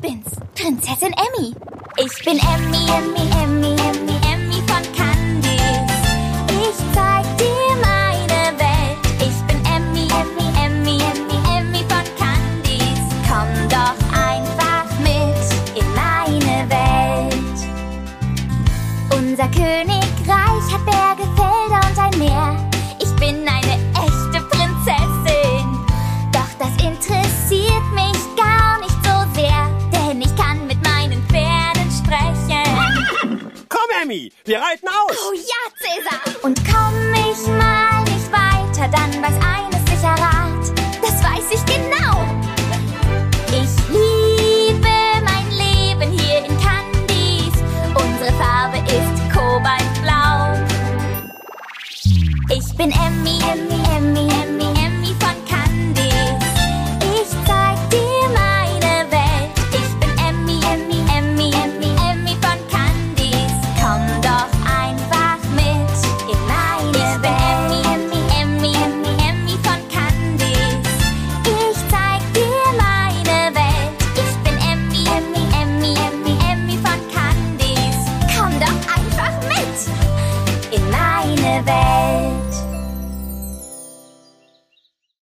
bin's, Prinzessin Emmy. Ich bin Emmy, Emmy, Emmy, Emmy, Emmy von Candice. Ich zeig dir meine Welt. Ich bin Emmy, Emmy, Emmy, Emmy, Emmy von Candice. Komm doch einfach mit in meine Welt. Unser Königreich hat Berge, Felder und ein Meer. Ich bin eine echte Prinzessin. Doch das interessiert mich gar nicht so sehr, denn ich kann mit meinen Pferden sprechen. Komm, Emmy, wir reiten aus. Oh ja, Cäsar! Und komm ich mal nicht weiter, dann weiß eines sicher Rat. Das weiß ich genau. Ich liebe mein Leben hier in Candice. Unsere Farbe ist kobaltblau. Ich bin Emmy, Emmy, Emmy, Emmy, Emmy von Candice. Ich zeig dir meine Welt. Ich bin Emmy, Emmy, Emmy, Emmy, Emmy von Candice. Komm doch einfach mit in meine Welt. Ich bin Emmy, Emmy, Emmy, Emmy von Candice. Ich zeig dir meine Welt. Ich bin Emmy, Emmy, Emmy, Emmy, Emmy von Candice. Komm doch einfach mit in meine Welt.